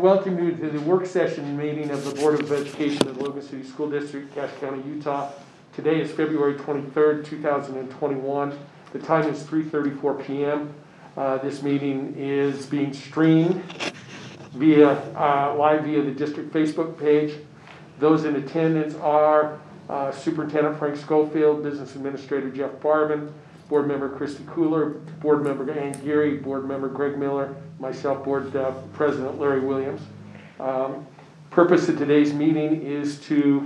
welcome you to the work session meeting of the Board of Education of Logan City School District, Cache County, Utah. Today is February 23rd, 2021. The time is 3:34 p.m. This meeting is being streamed live via the district Facebook page. Those in attendance are Superintendent Frank Schofield, Business Administrator Jeff Barban, Board Member Christy Cooler, Board Member Ann Geary, Board Member Greg Miller, myself, Board President Larry Williams. Purpose of today's meeting is to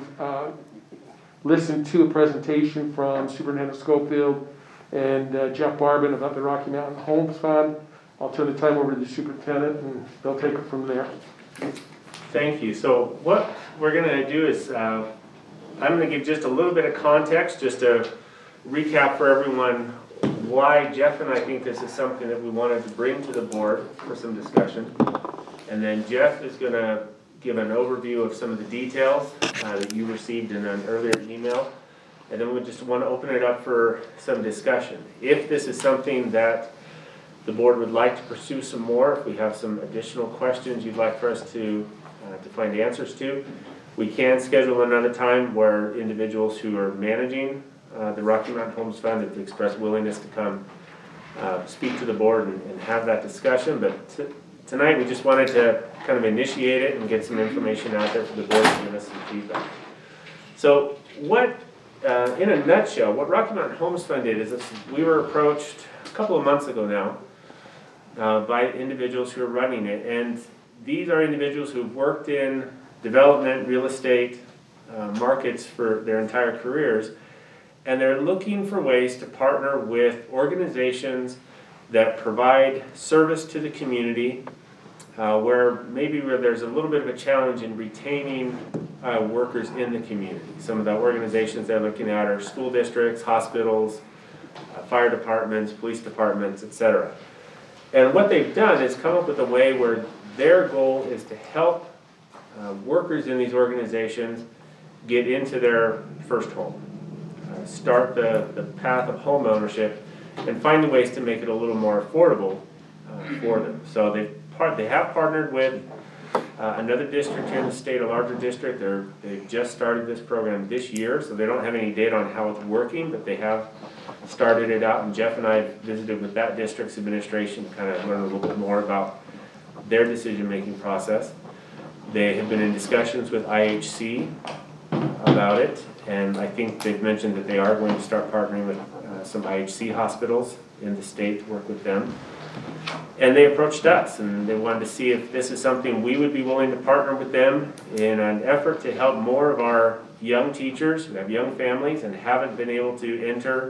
listen to a presentation from Superintendent Schofield and Jeff Barban about the Rocky Mountain Homes Fund. I'll turn the time over to the superintendent and they'll take it from there. Thank you. So what we're going to do is I'm going to give just a little bit of context, just to recap for everyone why Jeff and I think this is something that we wanted to bring to the board for some discussion. And then Jeff is going to give an overview of some of the details that you received in an earlier email. And then we just want to open it up for some discussion. If this is something that the board would like to pursue some more, if we have some additional questions you'd like for us to find answers to, we can schedule another time where individuals who are managing the Rocky Mountain Homes Fund have expressed willingness to come speak to the board and have that discussion. But tonight we just wanted to kind of initiate it and get some information out there for the board to give us some feedback. So what, in a nutshell, what Rocky Mountain Homes Fund did is we were approached a couple of months ago now by individuals who are running it. And these are individuals who've worked in development, real estate markets for their entire careers. And they're looking for ways to partner with organizations that provide service to the community where there's a little bit of a challenge in retaining workers in the community. Some of the organizations they're looking at are school districts, hospitals, fire departments, police departments, etc. And what they've done is come up with a way where their goal is to help workers in these organizations get into their first home. Start the path of home ownership and find ways to make it a little more affordable for them. So they have partnered with another district here in the state, a larger district. They've just started this program this year, so they don't have any data on how it's working, but they have started it out. And Jeff and I visited with that district's administration to kind of learn a little bit more about their decision-making process. They have been in discussions with IHC about it. And I think they've mentioned that they are going to start partnering with some IHC hospitals in the state to work with them. And they approached us and they wanted to see if this is something we would be willing to partner with them in an effort to help more of our young teachers who have young families and haven't been able to enter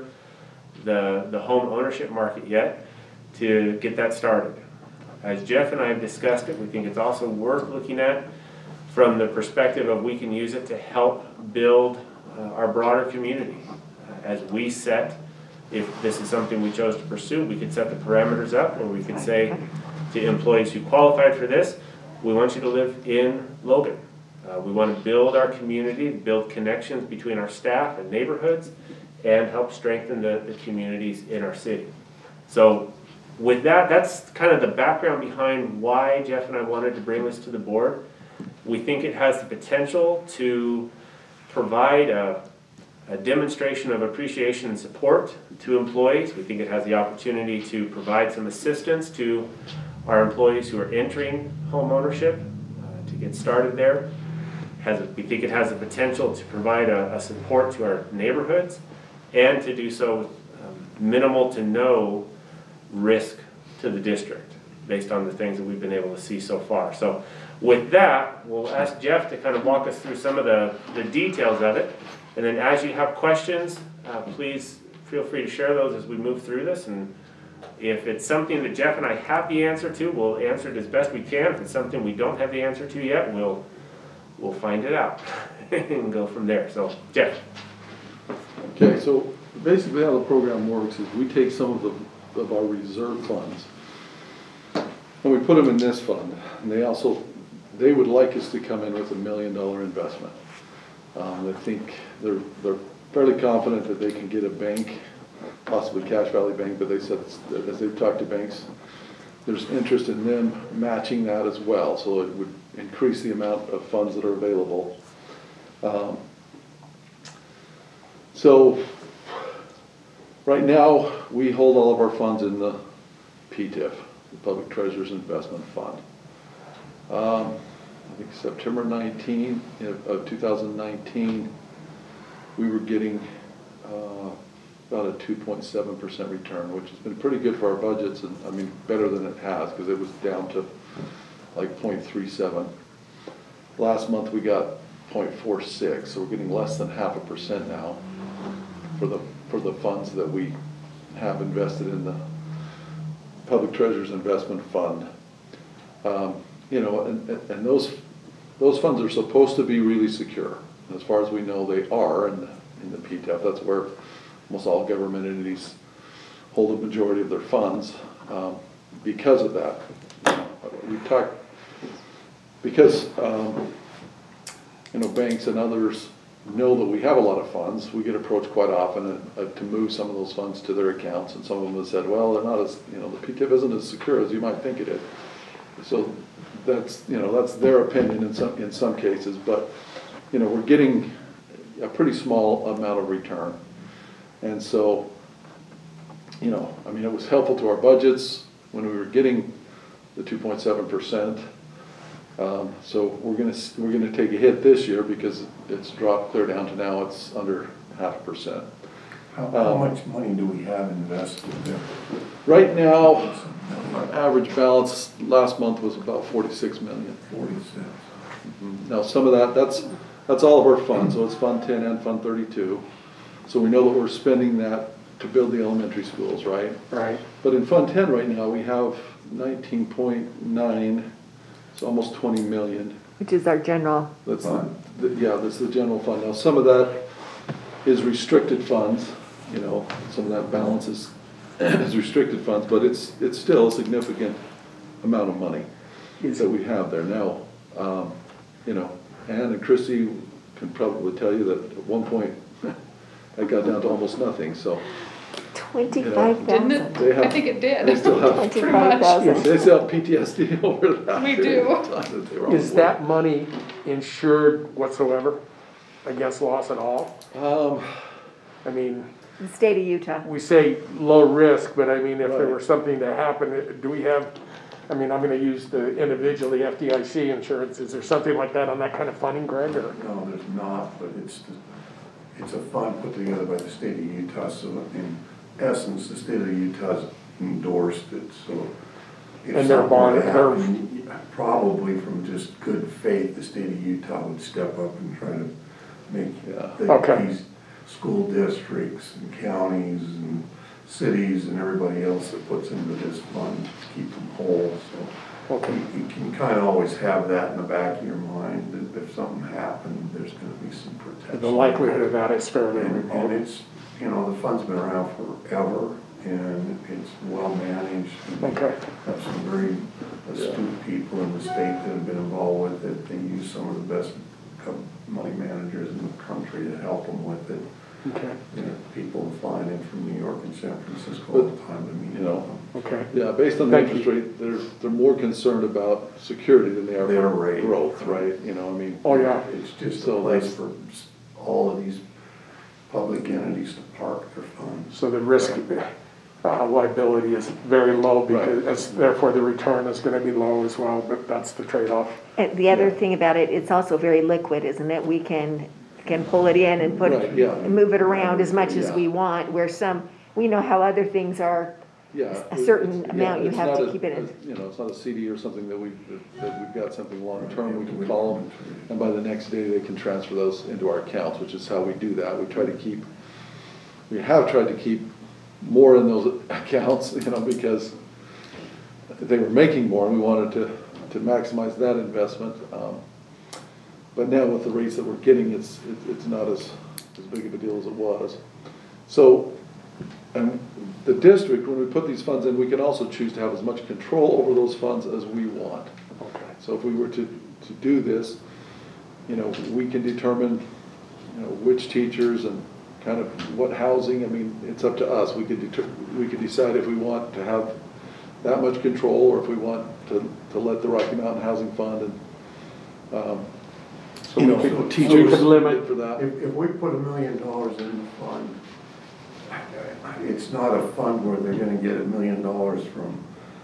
the home ownership market yet to get that started. As Jeff and I have discussed it, we think it's also worth looking at from the perspective of we can use it to help build our broader community. As we set, if this is something we chose to pursue, we could set the parameters up, or we could say to employees who qualified for this, we want you to live in Logan. We want to build our community, build connections between our staff and neighborhoods, and help strengthen the communities in our city. So with that, that's kind of the background behind why Jeff and I wanted to bring this to the board. We think it has the potential to provide a demonstration of appreciation and support to employees. We think it has the opportunity to provide some assistance to our employees who are entering home ownership to get started there. We think it has the potential to provide a support to our neighborhoods and to do so with minimal to no risk to the district based on the things that we've been able to see so far. So with that, we'll ask Jeff to kind of walk us through some of the details of it. And then as you have questions, please feel free to share those as we move through this. And if it's something that Jeff and I have the answer to, we'll answer it as best we can. If it's something we don't have the answer to yet, we'll find it out and go from there. So, Jeff. Okay, so basically how the program works is we take some of our reserve funds and we put them in this fund. And they would like us to come in with $1 million investment. I think they're fairly confident that they can get a bank, possibly Cache Valley Bank, but they said as they've talked to banks, there's interest in them matching that as well, so it would increase the amount of funds that are available. So, right now, we hold all of our funds in the PTIF, the Public Treasures Investment Fund. I think September 19 of 2019, we were getting about a 2.7% return, which has been pretty good for our budgets, and I mean better than it has, because it was down to like 0.37. Last month we got 0.46, so we're getting less than 0.5% now for the funds that we have invested in the Public Treasures Investment Fund. You know, and those funds are supposed to be really secure. As far as we know, they are in the PTF. That's where almost all government entities hold a majority of their funds because of that. We talk because you know, banks and others know that we have a lot of funds. We get approached quite often to move some of those funds to their accounts, and some of them have said, well, they're not as, you know, the PTF isn't as secure as you might think it is. So that's, you know, that's their opinion in some cases, but you know, we're getting a pretty small amount of return. And so, you know, I mean, it was helpful to our budgets when we were getting the 2.7%. So we're gonna take a hit this year because it's dropped clear down to now it's under 0.5%. How much money do we have invested there? Right now, our average balance last month was about 46 million. 46. Now, some of that's all of our funds, so it's Fund 10 and Fund 32. So we know that we're spending that to build the elementary schools, right? Right. But in Fund 10 right now, we have 19.9, it's almost 20 million. Which is our general. That's that's the general fund. Now, some of that is restricted funds, you know, some of that balance is restricted funds, but it's still a significant amount of money that we have there now. You know, Ann and Chrissy can probably tell you that at one point I got down to almost nothing, so. 25,000. Didn't it? They have- I think it did. They still have, 25,000. they still have PTSD over that. We do. period of time that they were on Is board. that money insured whatsoever against loss at all? I mean, The state of Utah. we say low risk, but I mean, if there were something to happen, do we have, I mean, I'm gonna use the individually FDIC insurance. Is there something like that on that kind of funding, Greg, or? No, there's not, but it's a fund put together by the state of Utah, so in essence, the state of Utah's endorsed it, so. if And they're something were to bonded, happen, probably from just good faith, the state of Utah would step up and try to make Okay. these school districts and counties and cities and everybody else that puts into this fund, keep them whole, so. Okay. You can kind of always have that in the back of your mind, that if something happened, there's gonna be some protection. The likelihood of that is fairly And remote. it's, you know, the fund's been around forever, and it's well managed. Okay. Have some very astute people in the state that have been involved with it. They use some of the best money managers in the country to help them with it. Okay. You know, people flying in from New York and San Francisco all the time to meet you know, with them. Okay. Yeah, based on the Thank interest you. rate, they're more concerned about security than they are Their for rate. growth, right? You know, I mean. Oh, yeah. It's just So a place that's- for all of these public entities to park their funds. So the risk, liability is very low because, therefore the return is gonna be low as well, but that's the trade-off. And the other thing about it, it's also very liquid, isn't it? We can pull it in and put, Right, yeah. and move it around as much as Yeah. we want, where we know how other things are, Yeah. a certain it's- amount you it's have not to a- keep it in. You know, it's not a CD or something that we've got something long-term, we can call them, and by the next day, they can transfer those into our accounts, which is how we do that. We have tried to keep more in those accounts, you know, because they were making more, and we wanted to maximize that investment. But now with the rates that we're getting, it's not as big of a deal as it was. So, and the district, when we put these funds in, we can also choose to have as much control over those funds as we want. Okay. So if we were to do this, you know, we can determine, you know, which teachers and kind of what housing. I mean, it's up to us. We could decide if we want to have that much control, or if we want to let the Rocky Mountain Housing Fund and, so You we know, could, so teachers we could limit- for that. If we put $1 million in the fund, it's not a fund where they're gonna get $1 million from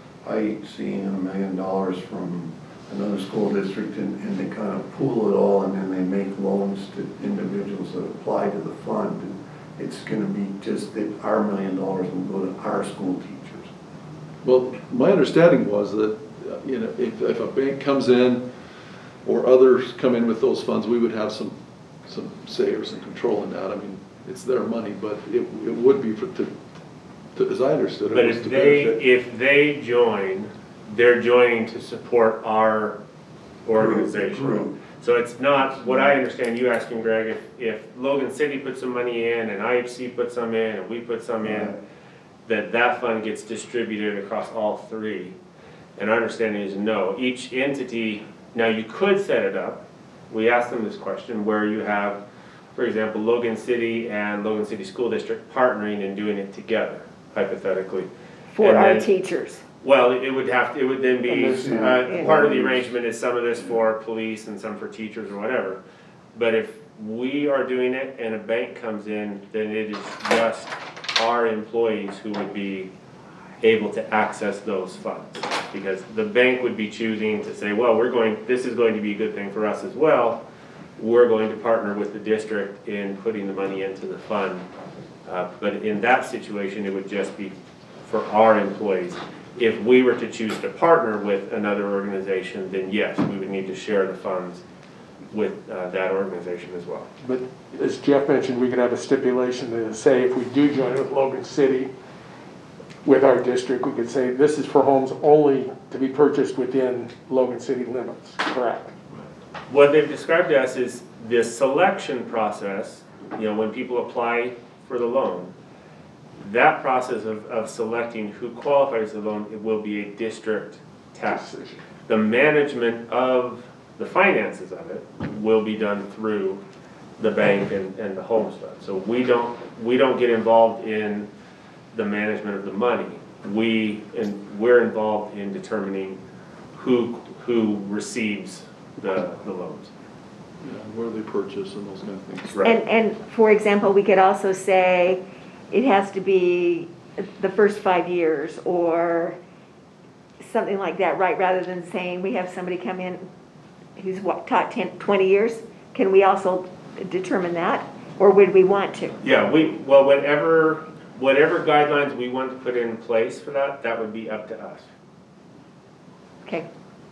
IHC and $1 million from another school district, and they kind of pool it all, and then they make loans to individuals that apply to the fund. And it's gonna be just that our $1 million will go to our school teachers. Well, my understanding was that, you know, if a bank comes in or others come in with those funds, we would have some say or some control in that. I mean, it's their money, but it would be as I understood it. But was if to they, benefit. if they join, they're joining to support our organization. Group. So it's not, what I understand you asking, Greg, if Logan City puts some money in and IHC puts some in and we put some in, that fund gets distributed across all three. And our understanding is no, each entity, now you could set it up, we asked them this question, where you have, for example, Logan City and Logan City School District partnering and doing it together, hypothetically. For And our then- teachers. Well, it would then be, Yeah. part of the arrangement is some of this for police and some for teachers or whatever. But if we are doing it and a bank comes in, then it is just our employees who would be able to access those funds. Because the bank would be choosing to say, well, this is going to be a good thing for us as well. We're going to partner with the district in putting the money into the fund. But in that situation, it would just be for our employees. If we were to choose to partner with another organization, then yes, we would need to share the funds with that organization as well. But as Jeff mentioned, we could have a stipulation to say if we do join with Logan City, with our district, we could say this is for homes only to be purchased within Logan City limits, correct? What they've described to us is this selection process, when people apply for the loan, that process of selecting who qualifies for the loan, it will be a district task. Decision. The management of the finances of it will be done through the bank and the homes fund. So we don't get involved in the management of the money. We're involved in determining who receives the loans. Yeah, where they purchase and those kind of things. Right. And for example, we could also say it has to be the first 5 years or something like that, right? Rather than saying we have somebody come in who's taught 20 years. Can we also determine that? Or would we want to? Yeah, whatever guidelines we want to put in place for that would be up to us. Okay.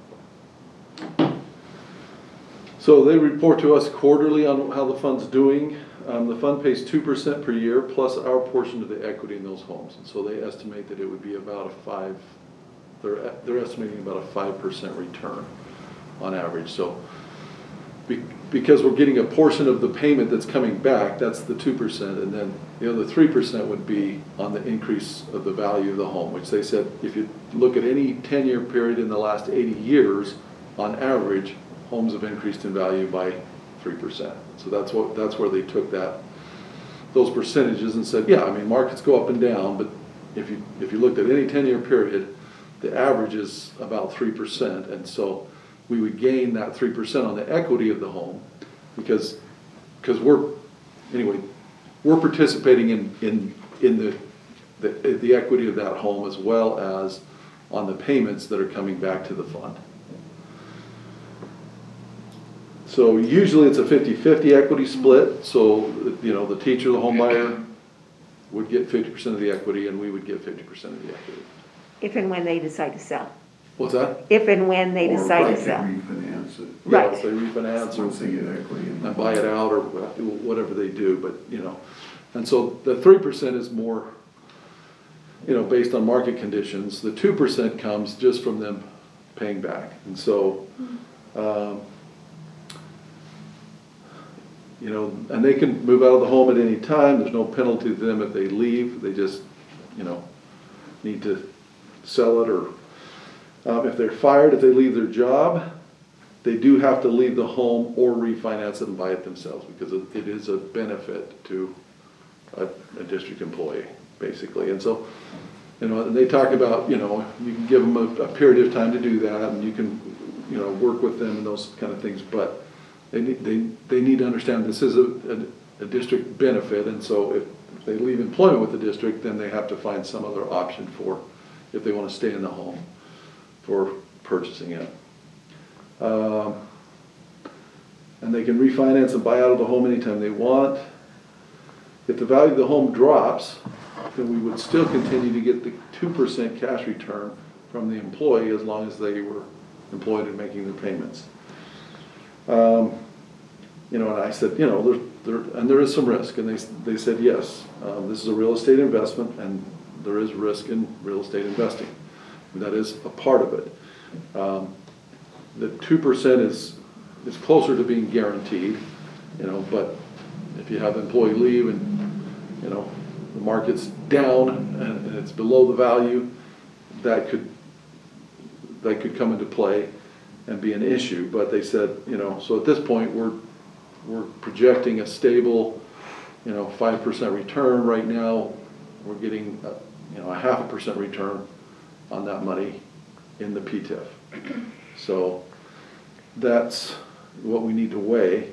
So they report to us quarterly on how the fund's doing. The fund pays 2% per year plus our portion of the equity in those homes. And so they estimate that it would be about they're estimating about a 5% return on average. So because we're getting a portion of the payment that's coming back, that's the 2%, and then the other 3% would be on the increase of the value of the home, which they said if you look at any 10-year period in the last 80 years, on average, homes have increased in value by 3%. So that's where they took those percentages and said, yeah, I mean, markets go up and down, but if you looked at any 10-year period, the average is about 3%, and so we would gain that 3% on the equity of the home because we're participating in the equity of that home as well as on the payments that are coming back to the fund. So usually it's a 50-50 equity split, so the teacher, the home buyer would get 50% of the equity and we would get 50% of the equity. If and when they decide to sell. What's that? If and when they decide to Or sell. refinance it. Right. Yeah, if they refinance Once they get equity in the and buy it out or whatever they do, but and so the 3% is more, based on market conditions. The 2% comes just from them paying back, and so, and they can move out of the home at any time. There's no penalty to them if they leave. They just, need to sell it or. If they're fired, if they leave their job, they do have to leave the home or refinance it and buy it themselves because it is a benefit to a district employee, basically. And so You know, and they talk about, you know, you can give them a period of time to do that, and you can, you know, work with them and those kind of things, but they need to understand this is a district benefit, and so if they leave employment with the district, then they have to find some other option for, if they want to stay in the home, for purchasing it. And they can refinance and buy out of the home anytime they want. If the value of the home drops, then we would still continue to get the 2% cash return from the employee as long as they were employed and making their payments. You know, and I said, you know, there is some risk, and they said yes. This is a real estate investment, and there is risk in real estate investing. That is a part of it. The 2% is closer to being guaranteed, you know, but if you have employee leave and, you know, the market's down and it's below the value, that could come into play and be an issue. But they said, you know, so at this point we're projecting a stable, you know, 5% return. Right now we're getting you know, a 0.5% return on that money in the PTIF. So that's what we need to weigh.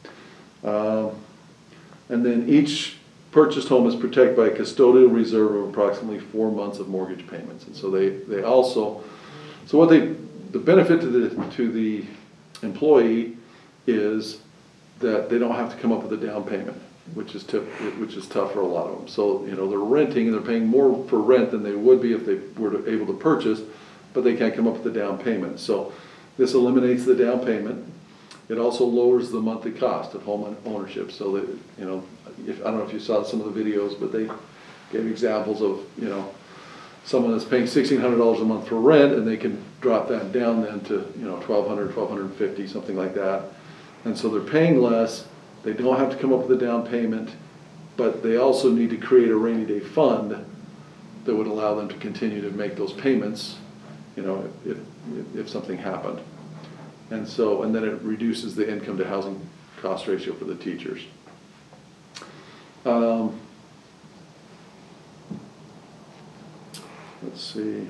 And then each purchased home is protected by a custodial reserve of approximately 4 months of mortgage payments. And so they also, so what the benefit to the employee is that they don't have to come up with a down payment, which is tough for a lot of them. So, you know, they're renting and they're paying more for rent than they would be if they were able to purchase, but they can't come up with a down payment. So this eliminates the down payment. It also lowers the monthly cost of home ownership. So that, you know, I don't know if you saw some of the videos, but they gave examples of, you know, someone that's paying $1,600 a month for rent, and they can drop that down then to, you know, $1,200, $1,250, something like that. And so they're paying less. They don't have to come up with a down payment, but they also need to create a rainy day fund that would allow them to continue to make those payments, you know, if something happened. And so, and then it reduces the income to housing cost ratio for the teachers. Let's see.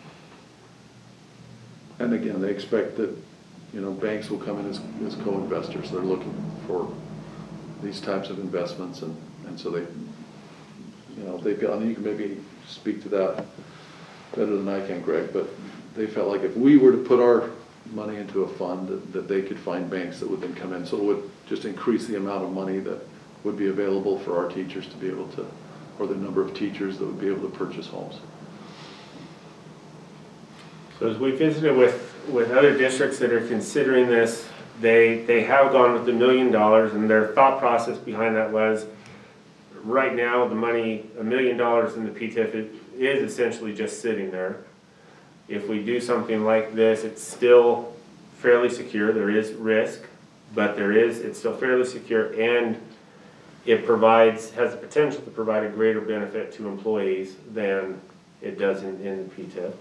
And again, they expect that, you know, banks will come in as co-investors. They're looking for these types of investments, and so they, you know, they feel, and you can maybe speak to that better than I can, Greg, but they felt like if we were to put our money into a fund, that they could find banks that would then come in. So it would just increase the amount of money that would be available for our teachers to be able to, or the number of teachers that would be able to purchase homes. So as we visited with other districts that are considering this, they have gone with $1 million, and their thought process behind that was, right now the money, $1 million in the PTIF is essentially just sitting there. If we do something like this, it's still fairly secure. There is risk, but it's still fairly secure, and it has the potential to provide a greater benefit to employees than it does in the PTIF.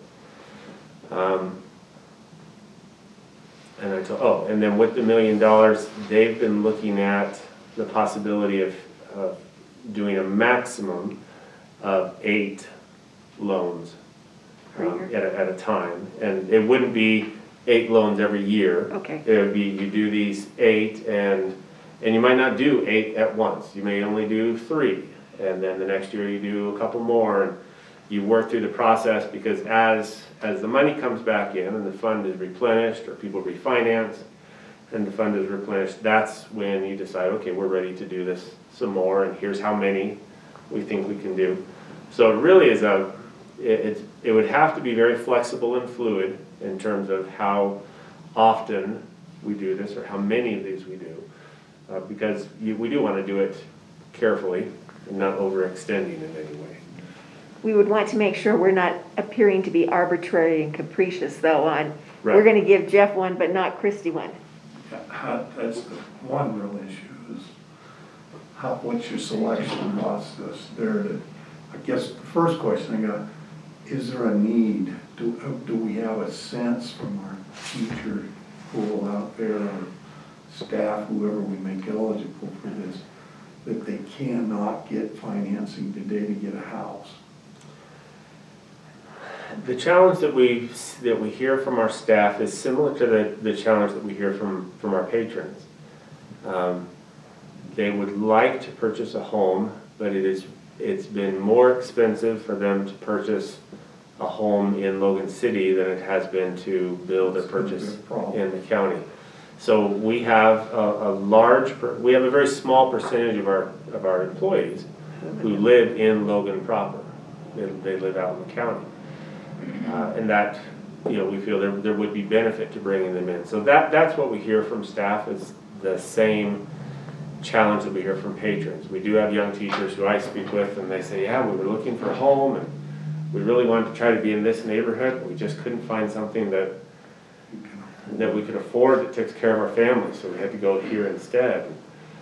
And then with the $1 million, they've been looking at the possibility of doing a maximum of 8 loans at a time. And it wouldn't be 8 loans every year. Okay. It would be, you do these 8, and you might not do 8 at once. You may only do 3, and then the next year you do a couple more, and you work through the process, because as the money comes back in and the fund is replenished, or people refinance and the fund is replenished, that's when you decide, okay, we're ready to do this some more, and here's how many we think we can do. So it really is it would have to be very flexible and fluid in terms of how often we do this, or how many of these we do, because we do want to do it carefully and not overextending in any way. We would want to make sure we're not appearing to be arbitrary and capricious, though, on, Right. we're gonna give Jeff one, but not Christie one. That's the one real issue is what's your selection process there? I guess the first question I got, is there a need? Do we have a sense from our teacher pool out there, or staff, whoever we make eligible for this, that they cannot get financing today to get a house? The challenge that we hear from our staff is similar to the challenge that we hear from our patrons. They would like to purchase a home, but it's been more expensive for them to purchase a home in Logan City than it has been to build or purchase in the county. So we have we have a very small percentage of our employees who live in Logan proper. They live out in the county. And that, we feel there would be benefit to bringing them in. So that's what we hear from staff, is the same challenge that we hear from patrons. We do have young teachers who I speak with, and they say, yeah, we were looking for a home, and we really wanted to try to be in this neighborhood. We just couldn't find something that we could afford that takes care of our family, so we had to go here instead.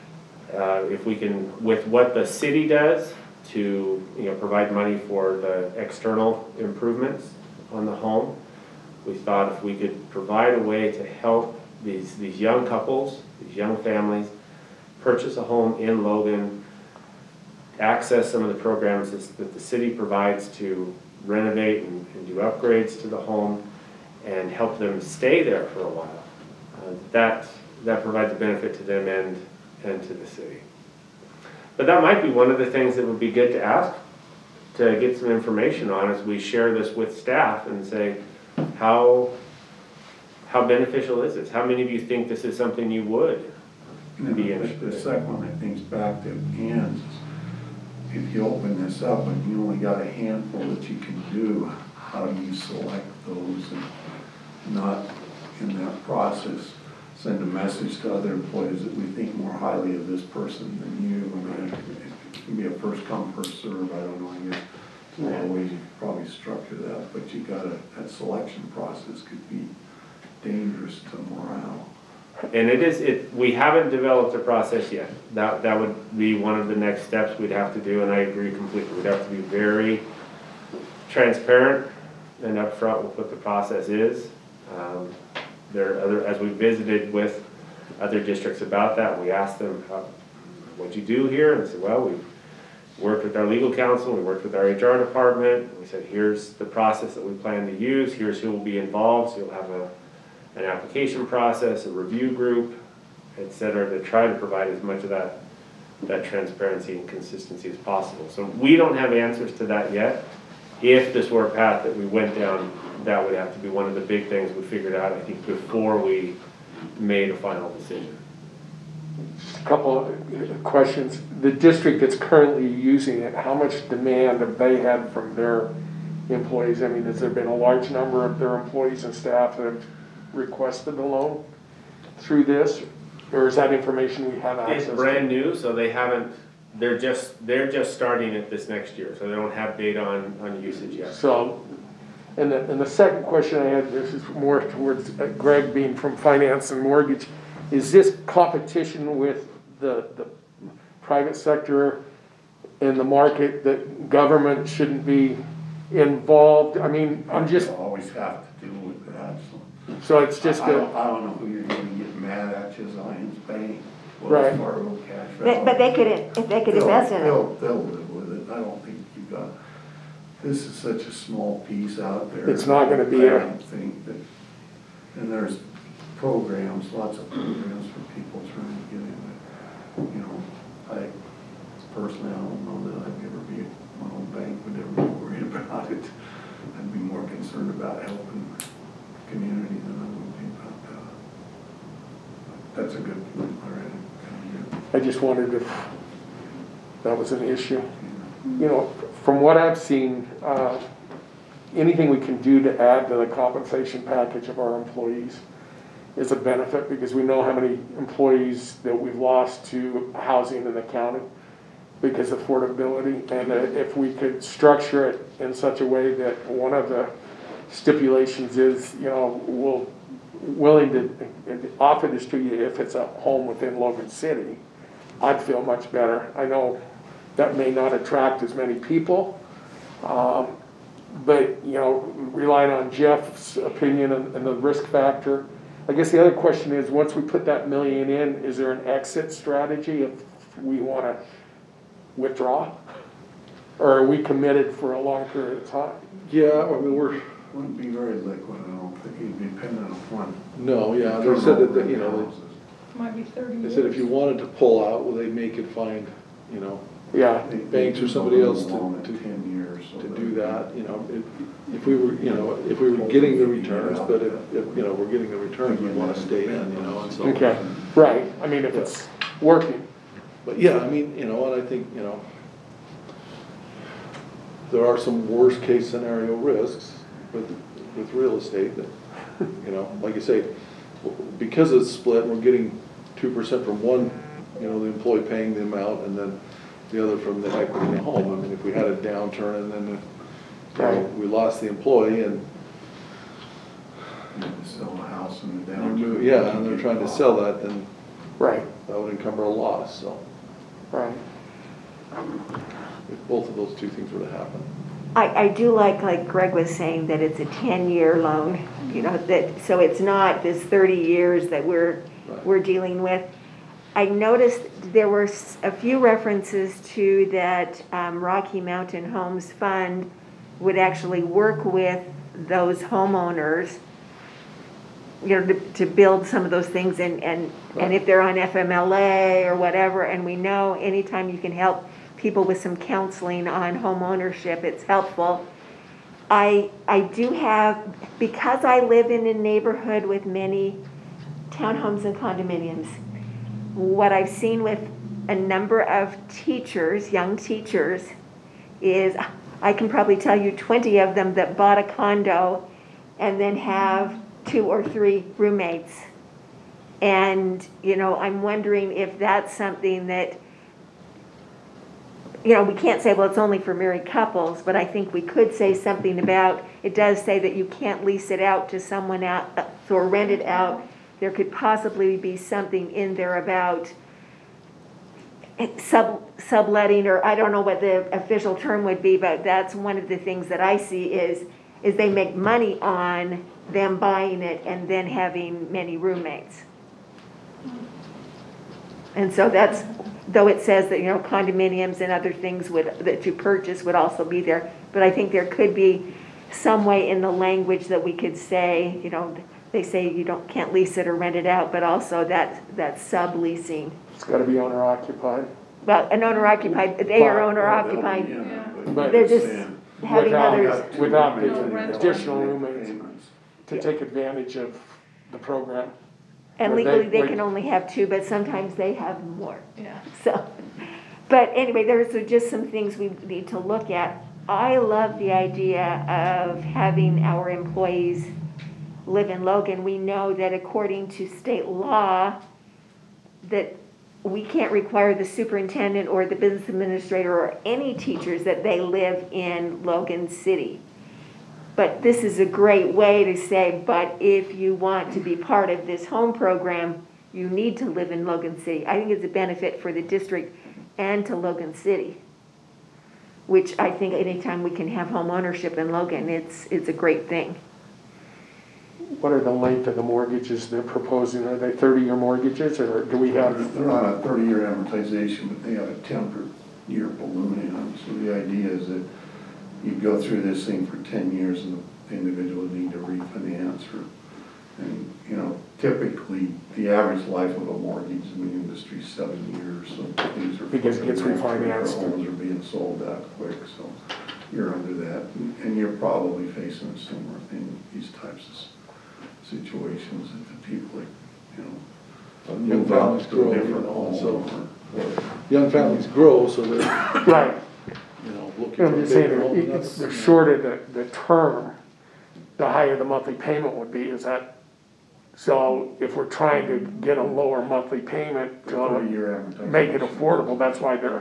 If we can, with what the city does to provide money for the external improvements on the home, we thought if we could provide a way to help these young couples, these young families, purchase a home in Logan, access some of the programs that the city provides to renovate and do upgrades to the home, and help them stay there for a while. That provides a benefit to them and to the city. But that might be one of the things that would be good to ask, to get some information on as we share this with staff and say, how beneficial is this? How many of you think this is something you would be interested in? The second one, I think, is back to hands. If you open this up and you only got a handful that you can do, how do you select those and not in that process send a message to other employees that we think more highly of this person than you? I mean, it can be a first come, first serve. I don't know. I guess a lot of ways you could probably structure that, but that selection process could be dangerous to morale. And we haven't developed a process yet. That would be one of the next steps we'd have to do, and I agree completely. We'd have to be very transparent and upfront with what the process is. As we visited with other districts about that, we asked them, what'd you do here? And they said, well, we've worked with our legal counsel, we worked with our HR department. We said, here's the process that we plan to use, here's who will be involved. So you'll have an application process, a review group, et cetera, to try to provide as much of that transparency and consistency as possible. So we don't have answers to that yet. If this were a path that we went down, that would have to be one of the big things we figured out, I think, before we made a final decision. A couple of questions. The district that's currently using it, how much demand have they had from their employees? I mean, has there been a large number of their employees and staff that have requested the loan through this? Or is that information we have access to? It's brand new, so they're just starting it this next year, so they don't have data on usage yet. So, and the second question I had, this is more towards Greg being from finance and mortgage. Is this competition with the private sector in the market that government shouldn't be involved? I mean, You always have to deal with that. So it's just I don't know who you're going to get mad at, Zions Bank, Right. Wells Fargo, Cash Valley. But if they could invest in it. They'll live with it. I don't think this is such a small piece out there. It's not gonna be I don't think that, and there's programs, lots of programs for people trying to get in it. I personally, I don't know that I'd ever be, my own bank would ever be worried about it. I'd be more concerned about helping the community than I would be about that. That's a good point, already. I just wondered if that was an issue. From what I've seen, anything we can do to add to the compensation package of our employees is a benefit, because we know how many employees that we've lost to housing in the county because of affordability. And if we could structure it in such a way that one of the stipulations is, we're willing to offer this to you if it's a home within Logan City, I'd feel much better. I know that may not attract as many people, but relying on Jeff's opinion and the risk factor. I guess the other question is, once we put that $1 million in, is there an exit strategy if we want to withdraw? Or are we committed for a long period of time? Yeah, I mean, Wouldn't be very liquid, I don't think, you'd be dependent on no, yeah, they said that, you know, Might be 30 they years. said if you wanted to pull out, well, they may could find, you know, Yeah, banks or somebody else to 10 years. so to that- do that, you know, if we were, you know, if we were getting the returns, but if, you know, we're getting the returns, we wanna stay in, you know, and so. okay, right, I mean, if it's working, But yeah, I mean, you know, and I think, you know, there are some worst case scenario risks with real estate that, you know, like I say, because it's split, we're getting 2% from one, you know, the employee paying the amount and then the other from the equity in the home. I mean, if we had a downturn and then, you know, Right. we lost the employee and, You have to sell a house in the they're downturn. yeah, and they're trying to sell that, then right, that would encumber a loss, so right. if both of those two things were to happen. I do like Greg was saying, that it's a 10-year loan, you know, that, so it's not this 30 years that we're dealing with. I noticed there were a few references to that Rocky Mountain Homes Fund would actually work with those homeowners, you know, to build some of those things, and if they're on FMLA or whatever, and we know anytime you can help people with some counseling on home ownership, it's helpful. I do have, because I live in a neighborhood with many townhomes and condominiums, what I've seen with a number of teachers, young teachers, is I can probably tell you 20 of them that bought a condo and then have 2 or 3 roommates. And, you know, I'm wondering if that's something that, you know, we can't say, well, it's only for married couples, but I think we could say something about, it does say that you can't lease it out to someone else or rent it out. There could possibly be something in there about subletting, or I don't know what the official term would be, but that's one of the things that I see is they make money on them buying it and then having many roommates. And so that's, though it says that, you know, condominiums and other things that you purchase would also be there, but I think there could be some way in the language that we could say, you know, they say you can't lease it or rent it out, but also that subleasing. It's gotta be owner occupied. Well, an owner occupied, they are owner occupied. Yeah. But They're just having without- others, Without No the rental. additional roommates to take advantage of the program. and where legally they where- can only have 2, but sometimes they have more. Yeah. So, but anyway, there's just some things we need to look at. I love the idea of having our employees live in Logan. We know that according to state law, that we can't require the superintendent or the business administrator or any teachers that they live in Logan City. But this is a great way to say, but if you want to be part of this home program, you need to live in Logan City. I think it's a benefit for the district and to Logan City, which I think anytime we can have home ownership in Logan, it's a great thing. What are the length of the mortgages they're proposing? Are they 30-year mortgages, or do we have? They're on a 30-year amortization, but they have a 10-year balloon in them. So the idea is that you go through this thing for 10 years and the individual would need to refinance and, you know, typically the average life of a mortgage in the industry is 7 years. So things are. Because it gets refinanced. Homes are being sold that quick, so you're under that. And you're probably facing a similar thing, these types of situations that the people, you know, Young move out families to a grow, you different know, home. so or- young families grow, so they're, Right. you know, looking for I'm a just saying, bigger home. and the that's- shorter the term, the higher the monthly payment would be, is that, so if we're trying to get a lower monthly payment to 30-year amortization. make it affordable, that's why they're,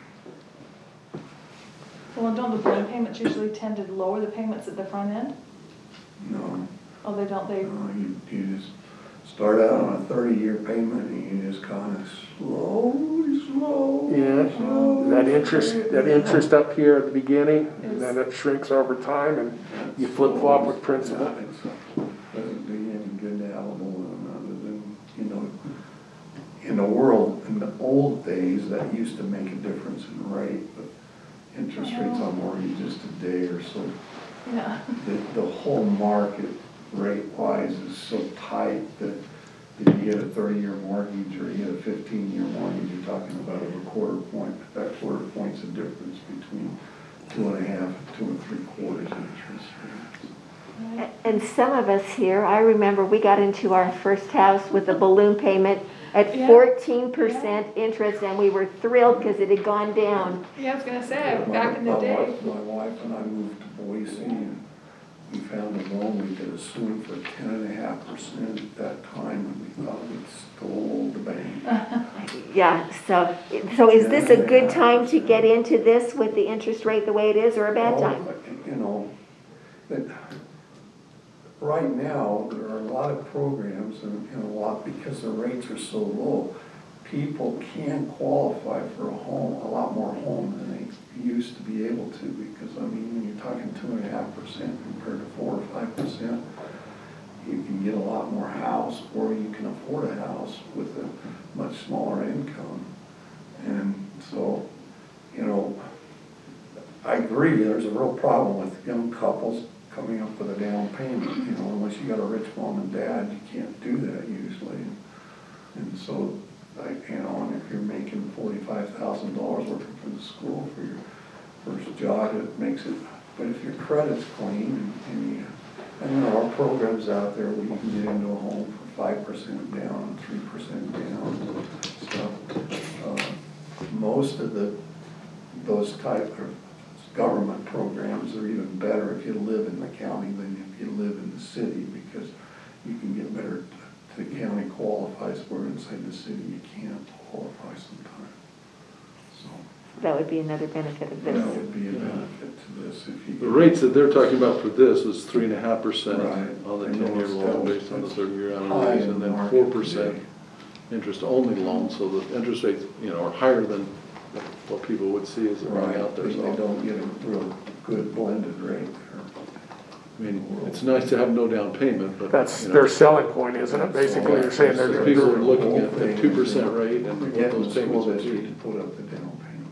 Well, and don't the balloon payments usually tend to lower the payments at the front end? No, Oh, they don't, they, no, you just start out on a 30-year payment and you just kind of slowly. that interest up here at the beginning, and then it shrinks over time, and you flip-flop with principal. Yeah, it doesn't do you any good to have a balloon other than, you know, in the world, in the old days, that used to make a difference in rate, but interest rates on mortgages today are so, Yeah. the whole market rate wise is so tight that if you get a 30-year mortgage or you get a 15-year mortgage, you're talking about a quarter point. That quarter point's the difference between 2.5 and 2 3/4 interest rates. And some of us here, I remember we got into our first house with a balloon payment at Yeah. 14% interest, and we were thrilled because it had gone down. Yeah, I was gonna say, back in the day. My wife and I moved to Boise and we found a loan we could assume for 10.5% at that time, and we thought we'd stole the bank. Yeah, so is this a good time to get into this with the interest rate the way it is, or a bad time? You know, that right now, there are a lot of programs and a lot, because the rates are so low, people can qualify for a home, a lot more home than they used to be able to, because, I mean, when you're talking 2.5% compared to 4 or 5%, you can get a lot more house, or you can afford a house with a much smaller income. And so, you know, I agree, there's a real problem with young couples coming up with a down payment, you know, unless you got a rich mom and dad, you can't do that usually. And so, like, you know, and if you're making $45,000 working for the school for your first job, it makes it, but if your credit's clean and there are programs out there where you can get into a home for 5% down, 3% down, stuff. Most of those type of government programs are even better if you live in the county than if you live in the city, because you can get better. The county qualifies, where inside the city you can't qualify sometimes. So That would be another benefit of that this. would be a benefit to this if you. The rates that they're talking about for this is 3.5% Right. on the I know 10-year it's loan still- based on the it's 30-year high annuities, in and the then market 4% today. interest only loan, so the interest rates, you know, are higher than what people would see as they're Right, running out there. they So, don't get a real good blended rate there. I mean, it's nice to have no down payment, but. That's you know, their selling point, isn't it? Basically, you're saying so they're. people are they're- looking at the 2% rate and You're what getting those the payments school would be. district to put up the down payment.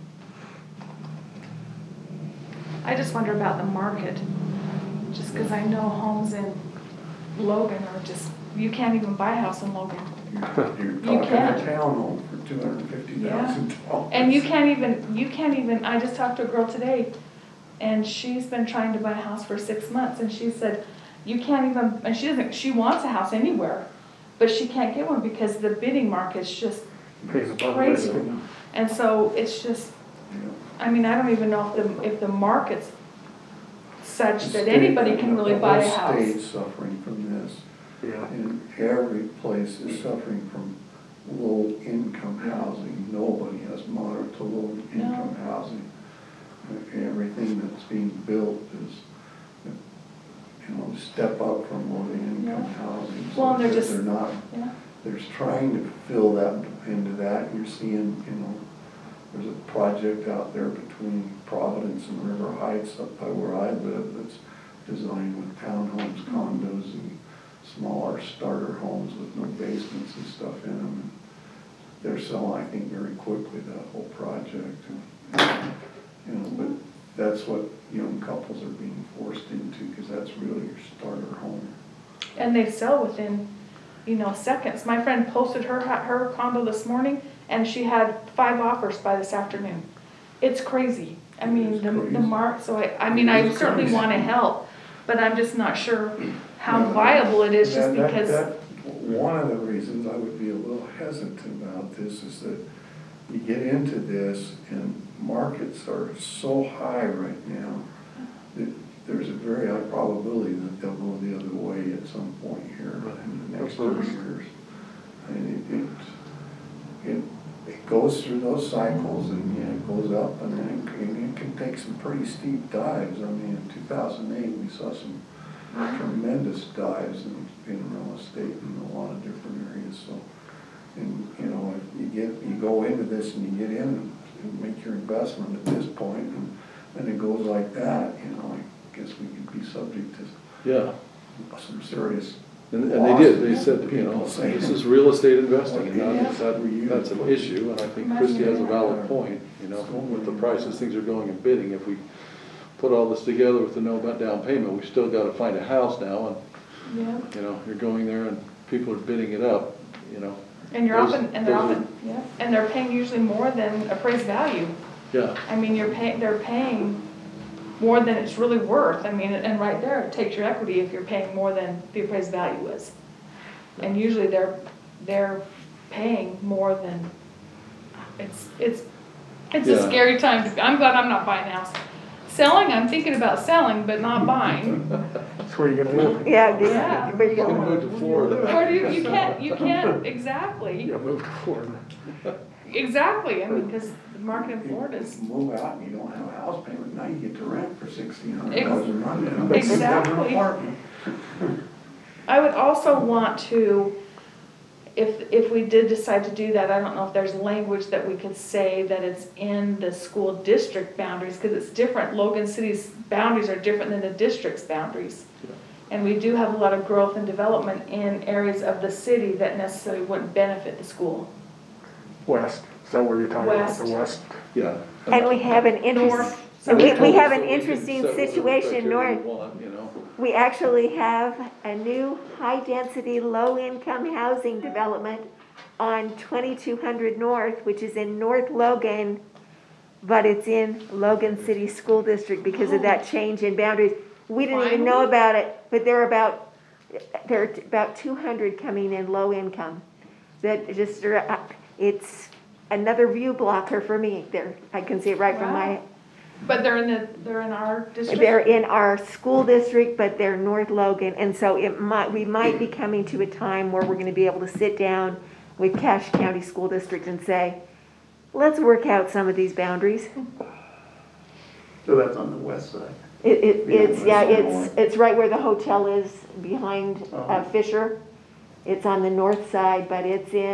I just wonder about the market, just because I know homes in Logan are just, you can't even buy a house in Logan. You're talking a can't. townhome for $250,000. And you can't even, I just talked to a girl today, and she's been trying to buy a house for 6 months, and she said, you can't even, and she wants a house anywhere, but she can't get one because the bidding market's just Pays above crazy. the- And so it's just, Yeah. I mean, I don't even know if the market's such The that state- anybody can really buy a The house. whole state's suffering from this, Yeah. and every place is suffering from low-income housing. Nobody has moderate to low-income housing. Everything that's being built is, you know, step up from low-income Yeah. housing. Well, and they're So just- They're not, Yeah. they're trying to fill that into that. You're seeing, you know, there's a project out there between Providence and River Heights up by where I live that's designed with townhomes, condos, and smaller starter homes with no basements and stuff in them. They're selling, I think, very quickly, that whole project. And, you know, but that's what young couples are being forced into, because that's really your starter home. And they sell within, seconds. My friend posted her condo this morning, and she had 5 offers by this afternoon. It's crazy. I mean, It's the crazy. so I It's certainly crazy. want to help, but I'm just not sure how Yeah. viable it is just That- because, one of the reasons I would be a little hesitant about this is that you get into this and markets are so high right now that there's a very high probability that they'll go the other way at some point here in the next 2 years. And it goes through those cycles, and it goes up, and then it can take some pretty steep dives. I mean, in 2008, we saw some tremendous dives in real estate in a lot of different areas. So, and you know, if you go into this and you get in and make your investment at this point, and it goes like that, you know, I guess we could be subject to Yeah, some serious And they did, they said, you know, People say- this is real estate investing, and Yeah. that's an issue, and I think Christie has a valid point, you know, with the prices things are going in bidding, if we put all this together with the no down payment, we still gotta find a house now, and, Yeah, you know, you're going there and people are bidding it up, you know. and you're Those- often, and they're those are- often, yeah, and they're paying usually more than appraised value. Yeah, I mean, they're paying more than it's really worth. I mean, and right there, it takes your equity if you're paying more than the appraised value is. And usually they're paying more than, it's a Yeah. scary time to, I'm glad I'm not buying a house. Selling, I'm thinking about selling, but not buying. That's where you're gonna live. Yeah, Yeah. where you I'm go. gonna move to Florida. Where do you can't, exactly, Yeah, move to Florida. exactly. I mean, because the market in Florida is, You move out and you don't have a house payment, now you get to rent for $1,600 a month. Exactly. Apartment. I would also want to, if we did decide to do that, I don't know if there's language that we could say that it's in the school district boundaries, because it's different. Logan City's boundaries are different than the district's boundaries. And we do have a lot of growth and development in areas of the city that necessarily wouldn't benefit the school. West, is that where you're talking about, West. the west? Yeah. And we have an North. interest, we have an So we can interesting set whatever situation criteria north. we want, you know. We actually have a new high-density, low-income housing development on 2200 North, which is in North Logan, but it's in Logan City School District because of that change in boundaries. We didn't even know Finally? about it, but there are about 200 coming in low income. That just, it's another view blocker for me there. I can see it right from my, Wow. But they're in our district? they're in our school district, but they're North Logan, and so we might be coming to a time where we're gonna be able to sit down with Cache County School District and say, let's work out some of these boundaries. So that's on the west side. It's right where the hotel is, behind Uh-huh. Fisher. It's on the north side, but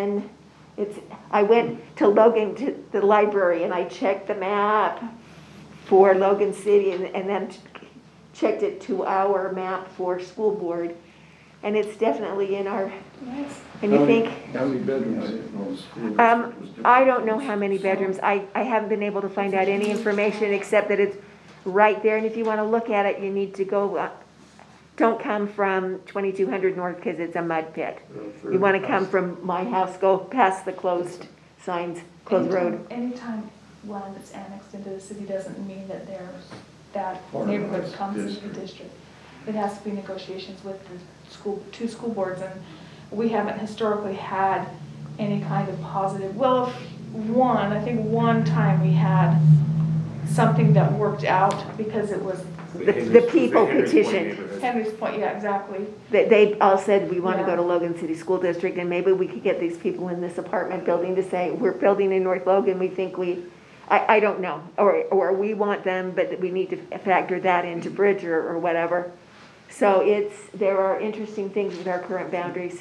I went to Logan, to the library, and I checked the map for Logan City, and then checked it to our map for school board. And it's definitely in our, Nice. and you think, How many I bedrooms? didn't know the school district was different. I don't know how many bedrooms. I haven't been able to find out any information except that it's right there. And if you want to look at it, you need to go, don't come from 2200 North because it's a mud pit. You want to come from my house, go past the closed signs, closed road. Anytime land that's annexed into the city doesn't mean that that Part of neighborhood this comes into the district. district. It has to be negotiations with the two school boards, and we haven't historically had any kind of positive, well, I think one time we had something that worked out because it was The people Henry's Point petitioned. neighborhood. Henry's Point, yeah, exactly. They all said, we want to Yeah. go to Logan City School District, and maybe we could get these people in this apartment building to say, we're building in North Logan, we think I don't know, or we want them, but we need to factor that into Bridger or whatever. So there are interesting things with our current boundaries.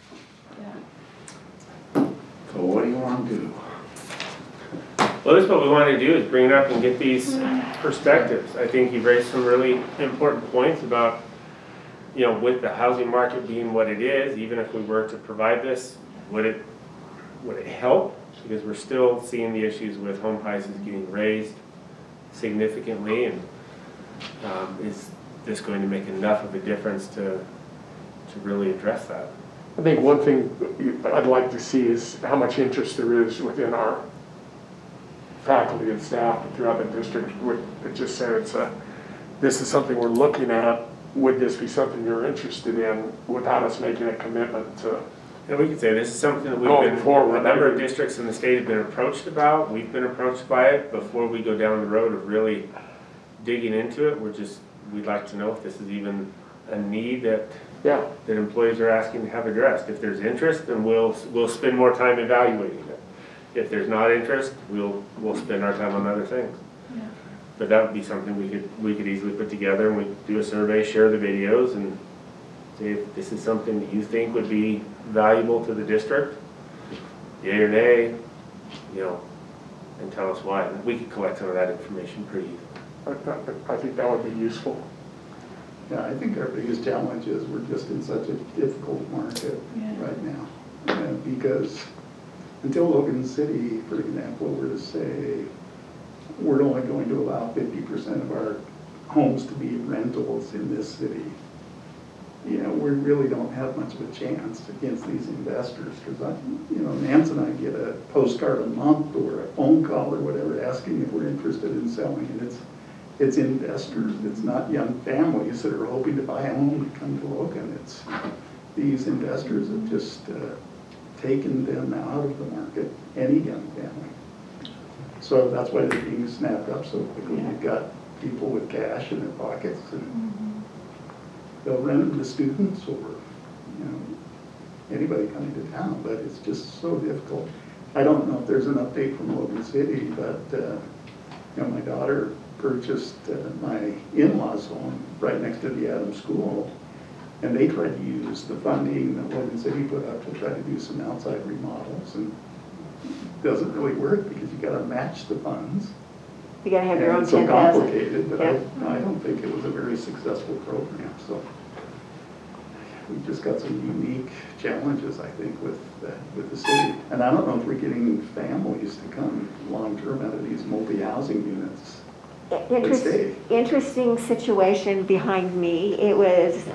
Yeah. So what do you want to do? Well, that's what we want to do, is bring it up and get these perspectives. I think you've raised some really important points about, with the housing market being what it is, even if we were to provide this, would it help? Because we're still seeing the issues with home prices getting raised significantly, and is this going to make enough of a difference to really address that? I think one thing I'd like to see is how much interest there is within our faculty and staff throughout the district. It just said this is something we're looking at. Would this be something you're interested in without us making a commitment to? And we could say this is something that Going forward, a number of maybe. districts in the state have been approached about. We've been approached by it. Before we go down the road of really digging into it, we'd like to know if this is even a need that Yeah, employees are asking to have addressed. If there's interest, then we'll spend more time evaluating it. If there's not interest, we'll spend our time on other things. Yeah. But that would be something we could easily put together, and we'd do a survey, share the videos, and say if this is something that you think would be valuable to the district, yay or nay, and tell us why. And we could collect some of that information pretty easily. I think that would be useful. Yeah, I think our biggest challenge is we're just in such a difficult market Yeah. right now. Because until Logan City, for example, were to say, we're only going to allow 50% of our homes to be rentals in this city, you know, we really don't have much of a chance against these investors. Because Nance and I get a postcard a month or a phone call or whatever asking if we're interested in selling, and it's investors. It's not young families that are hoping to buy a home to come to Logan. It's these investors have just taken them out of the market, any young family. So that's why they're being snapped up so quickly. You've got people with cash in their pockets, and they'll rent them to students or, anybody coming to town, but it's just so difficult. I don't know if there's an update from Logan City, but, my daughter purchased my in-laws home right next to the Adams School, and they tried to use the funding that Logan City put up to try to do some outside remodels, and it doesn't really work because you gotta match the funds. You gotta have your And own it's so 10,000. complicated, but Yeah. I don't think it was a very successful program, so. We've just got some unique challenges, I think, with the city. And I don't know if we're getting families to come long-term out of these multi-housing units. stay. Interesting situation behind me. It was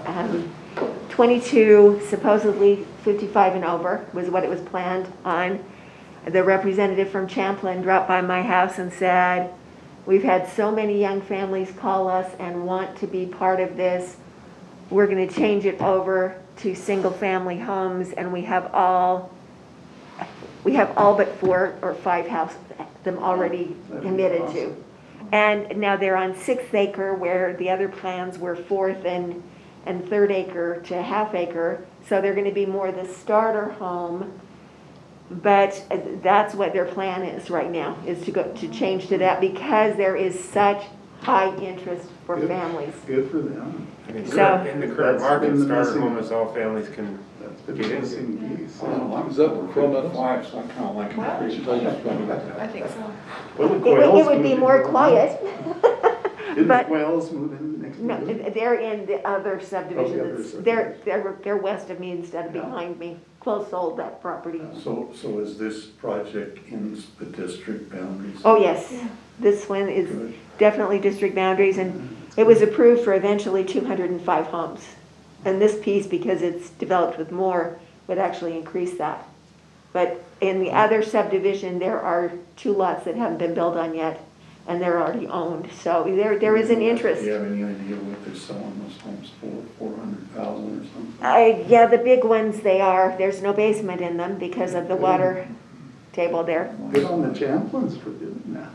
22, supposedly 55 and over was what it was planned on. The representative from Champlin dropped by my house and said, "We've had so many young families call us and want to be part of this. We're going to change it over to single-family homes, and we have all but 4 or 5 houses them already That'd be committed to. awesome. And now they're on 6th acre, where the other plans were 4th and 3rd acre to half acre. So they're going to be more the starter home. But that's what their plan is right now, is to change to that, because there is such high interest for Good. families. Good for them. I mean, So- in the current That's market, been the starter missing- home is all families can That's the get into. missing piece. Is that from Meadows? So I kinda like What? I I think so. Well, the It Quails would be moved more in. quiet. Didn't the but- Quails move in next No, year? they're in the other subdivision. Oh, the other It's- They're west of me instead of Yeah. behind me. Close sold that property. So is this project in the district boundaries? Oh, yes. This one is Good. definitely district boundaries, and it was approved for eventually 205 homes. And this piece, because it's developed with more, would actually increase that. But in the other subdivision, there are 2 lots that haven't been built on yet, and they're already owned. So there is an interest. Do you have any idea what they're selling those homes for, 400,000 or something? Yeah, the big ones they are. There's no basement in them because of the water table there. Good on the Champlins for doing that.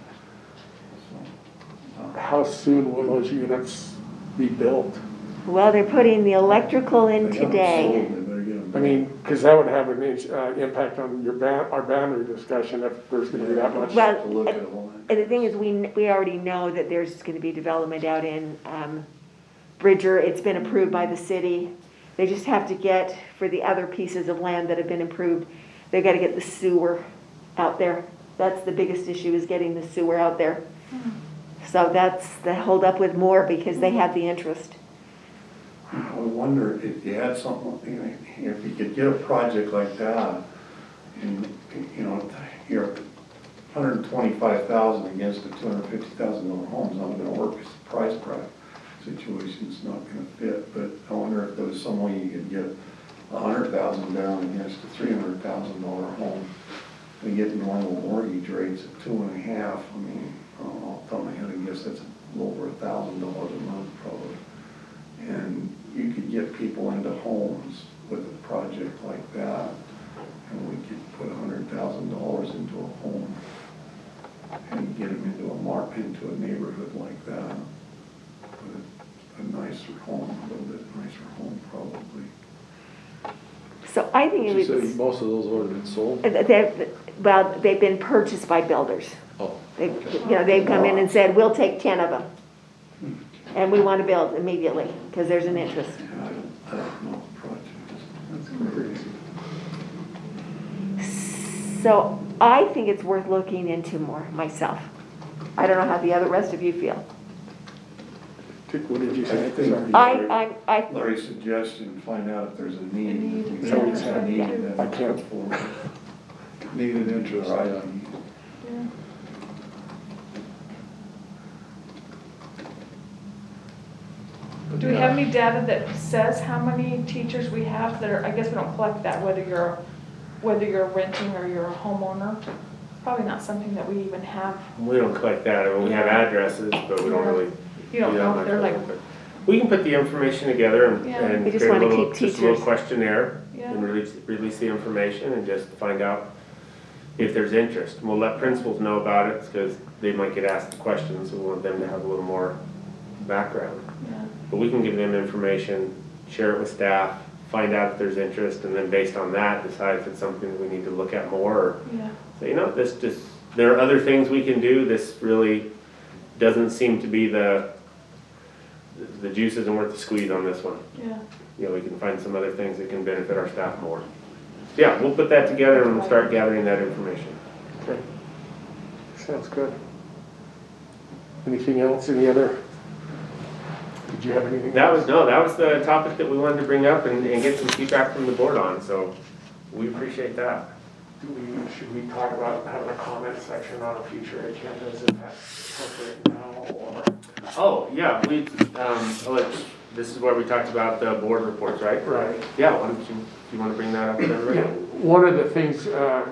How soon will those units be built? Well, they're putting the electrical in They haven't today. sold, they better get them I mean, because that would have an impact on our boundary discussion if there's going to be that much. Well, to look at all that. And the thing is, we already know that there's going to be development out in Bridger. It's been approved by the city. They just have to get, for the other pieces of land that have been approved, they've got to get the sewer out there. That's the biggest issue, is getting the sewer out there. So that's the holdup with Moore, because they have the interest. I wonder if you had something, if you could get a project like that, and, you're $125,000 against a $250,000 home, it's not gonna work, because the price situation's not gonna fit, but I wonder if there was some way you could get $100,000 down against a $300,000 home, and get normal mortgage rates at 2.5. I mean, off the top of my head, I guess that's a little over $1,000 a month probably. And you could get people into homes with a project like that, and we could put $100,000 into a home and get them into a neighborhood like that. With a nicer home, a little bit nicer home probably. So I think You it say was, most of those already been sold? they've been purchased by builders. Oh, They've come in and said, we'll take 10 of them. And we want to build immediately, because there's an interest. Yeah, I don't know the project. That's crazy. So I think it's worth looking into more myself. I don't know how the rest of you feel. What did you say? I think Sorry. I, Larry's suggestion, find out if there's a need. need, If we yeah. know it's a need, then I can't. go forward. Need and interest, Right. yeah. Yeah. Do we have any data that says how many teachers we have that are, I guess we don't collect that, whether you're renting or you're a homeowner? Probably not something that we even have. We don't collect that, I mean, we have addresses, but we don't really. You don't do that know if much they're of like, it, but We can put the information together and Yeah. and We just create a wanna little, keep just a little teachers. questionnaire Yeah. and release the information and just find out if there's interest. We'll let principals know about it because they might get asked the questions, we want them to have a little more background. yeah, But we can give them information, share it with staff, find out if there's interest, and then based on that, decide if it's something that we need to look at more, or yeah, say, you know, this just, there are other things we can do, this really doesn't seem to be the juice isn't worth the squeeze on this one. yeah. You know, we can find some other things that can benefit our staff more. Yeah, we'll put that together and we'll start gathering that information. Okay. Sounds good. Anything else, any other? Did you have anything? That was the topic that we wanted to bring up and get some feedback from the board on, so we appreciate that. Should we talk about having a comment section on a future agenda, is that appropriate now, or? Oh, yeah, this is where we talked about the board reports, right? Right. Yeah, why don't you want to bring that up to everybody? Yeah, one of the things,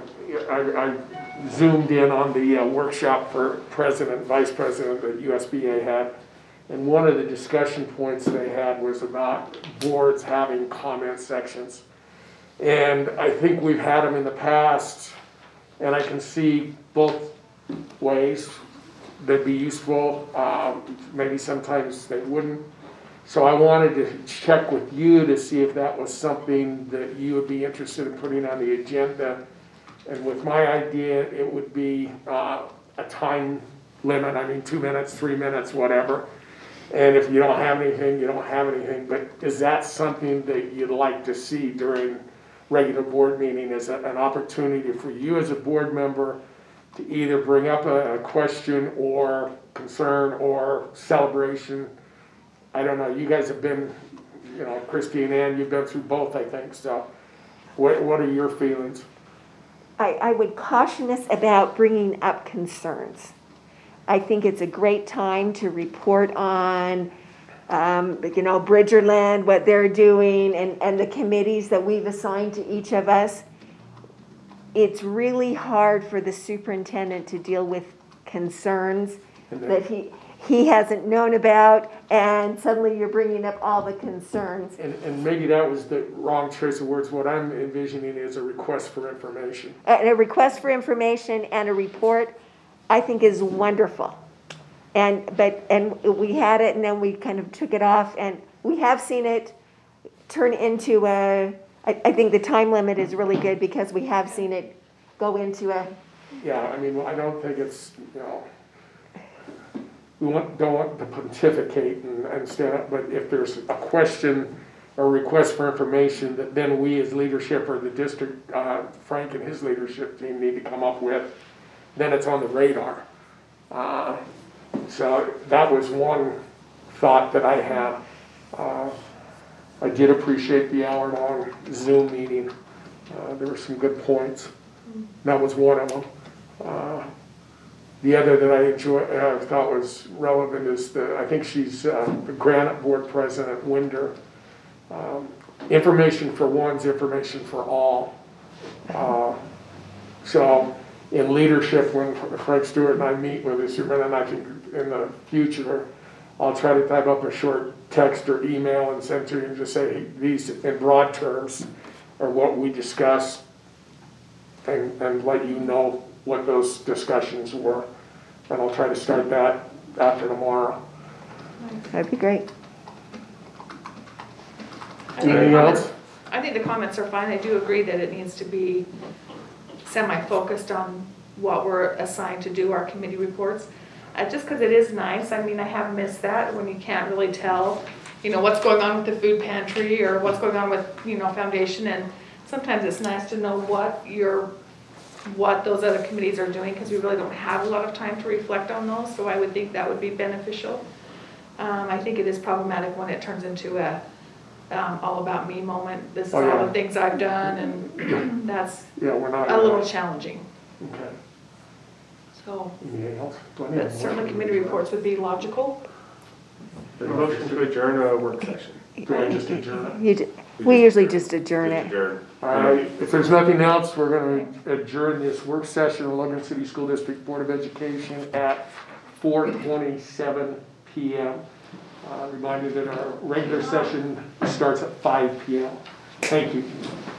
I zoomed in on the workshop for president, vice president that USBA had. And one of the discussion points they had was about boards having comment sections. And I think we've had them in the past, and I can see both ways they'd be useful. Maybe sometimes they wouldn't. So I wanted to check with you to see if that was something that you would be interested in putting on the agenda. And with my idea, it would be a time limit, I mean 2 minutes, 3 minutes, whatever. And if you don't have anything, you don't have anything. But is that something that you'd like to see during regular board meeting as an opportunity for you as a board member to either bring up a question or concern or celebration? I don't know, you guys have been, you know, Christy and Ann, you've been through both, I think, so what are your feelings? I would caution us about bringing up concerns. I think it's a great time to report on, Bridgerland, what they're doing, and the committees that we've assigned to each of us. It's really hard for the superintendent to deal with concerns that he hasn't known about, and suddenly you're bringing up all the concerns. And maybe that was the wrong choice of words. What I'm envisioning is a request for information. A request for information and a report, I think, is wonderful. And we had it, and then we kind of took it off, and we have seen it turn into I think the time limit is really good because we have seen it go into a. Yeah, I mean, I don't think it's, we don't want to pontificate and stand up, but if there's a question or request for information that then we as leadership or the district, Frank and his leadership team need to come up with, then it's on the radar. So that was one thought that I had. I did appreciate the hour-long Zoom meeting. There were some good points. That was one of them. The other that I thought was relevant is I think she's the Granite Board President, Winder. Information for one's information for all. So in leadership, when Frank Stewart and I meet with the superintendent, I think in the future, I'll try to type up a short text or email and send to you and just say these in broad terms are what we discussed, and let you know what those discussions were. And I'll try to start that after tomorrow. That'd be great. Anything else? I think the comments are fine. I do agree that it needs to be semi-focused on what we're assigned to do, our committee reports. Just because it is nice. I mean, I have missed that when you can't really tell, what's going on with the food pantry or what's going on with, foundation. And sometimes it's nice to know what those other committees are doing, because we really don't have a lot of time to reflect on those. So I would think that would be beneficial. I think it is problematic when it turns into a, all about me moment. This is Oh, yeah. all the things I've done, and that's Yeah, we're not. a little challenging, Okay. so. Anything else? Do I need a But motion? certainly committee reports would be logical. A motion to adjourn a work session. Do I just adjourn it? We usually just adjourn it. Adjourn. All right, if there's nothing else, we're gonna adjourn this work session of Logan City School District Board of Education at 4:27 PM. Reminder that our regular session starts at 5 PM. Thank you.